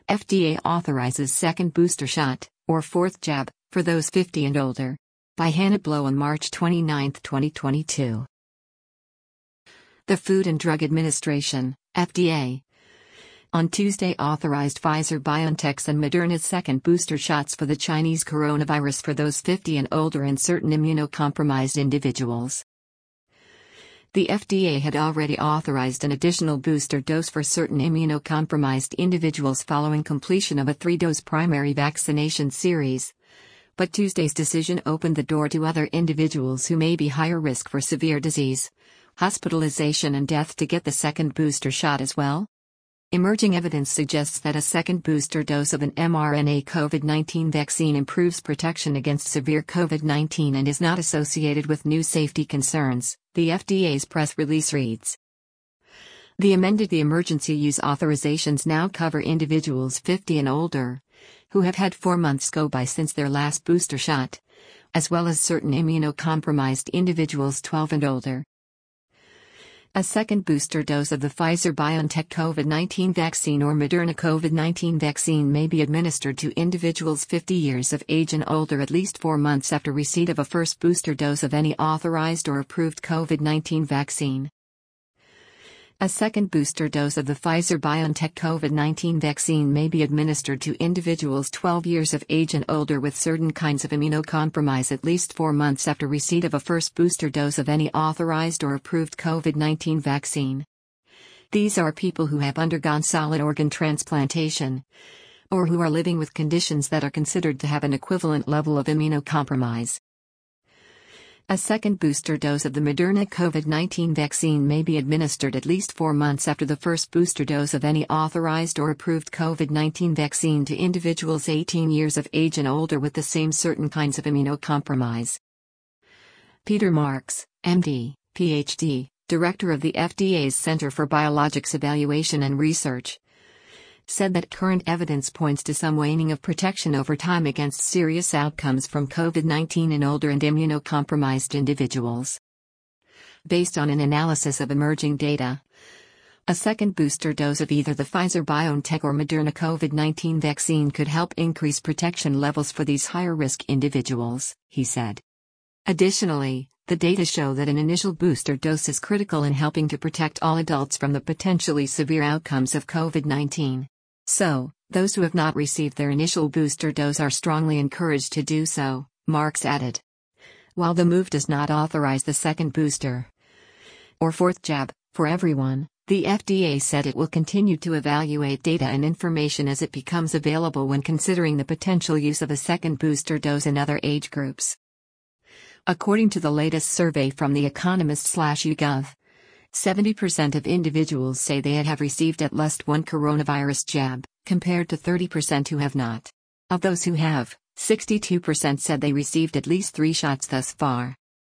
FDA authorizes second booster shot, or fourth jab, for those 50 and older. By Hannah Blow on March 29, 2022. The Food and Drug Administration, FDA, on Tuesday authorized Pfizer-BioNTech's and Moderna's second booster shots for the Chinese coronavirus for those 50 and older and certain immunocompromised individuals. The FDA had already authorized an additional booster dose for certain immunocompromised individuals following completion of a 3-dose primary vaccination series. But Tuesday's decision opened the door to other individuals who may be higher risk for severe disease, hospitalization and death to get the second booster shot as well. Emerging evidence suggests that a second booster dose of an mRNA COVID-19 vaccine improves protection against severe COVID-19 and is not associated with new safety concerns, the FDA's press release reads. The emergency use authorizations now cover individuals 50 and older, who have had 4 months go by since their last booster shot, as well as certain immunocompromised individuals 12 and older. A second booster dose of the Pfizer-BioNTech COVID-19 vaccine or Moderna COVID-19 vaccine may be administered to individuals 50 years of age and older at least 4 months after receipt of a first booster dose of any authorized or approved COVID-19 vaccine. A second booster dose of the Pfizer-BioNTech COVID-19 vaccine may be administered to individuals 12 years of age and older with certain kinds of immunocompromise at least 4 months after receipt of a first booster dose of any authorized or approved COVID-19 vaccine. These are people who have undergone solid organ transplantation, or who are living with conditions that are considered to have an equivalent level of immunocompromise. A second booster dose of the Moderna COVID-19 vaccine may be administered at least 4 months after the first booster dose of any authorized or approved COVID-19 vaccine to individuals 18 years of age and older with the same certain kinds of immunocompromise. Peter Marks, MD, PhD, Director of the FDA's Center for Biologics Evaluation and Research, said that current evidence points to some waning of protection over time against serious outcomes from COVID-19 in older and immunocompromised individuals. Based on an analysis of emerging data, a second booster dose of either the Pfizer-BioNTech or Moderna COVID-19 vaccine could help increase protection levels for these higher-risk individuals, he said. Additionally, the data show that an initial booster dose is critical in helping to protect all adults from the potentially severe outcomes of COVID-19. So, those who have not received their initial booster dose are strongly encouraged to do so, Marks added. While the move does not authorize the second booster or fourth jab for everyone, the FDA said it will continue to evaluate data and information as it becomes available when considering the potential use of a second booster dose in other age groups. According to the latest survey from The Economist/YouGov, 70% of individuals say they have received at least one coronavirus jab, compared to 30% who have not. Of those who have, 62% said they received at least 3 shots thus far.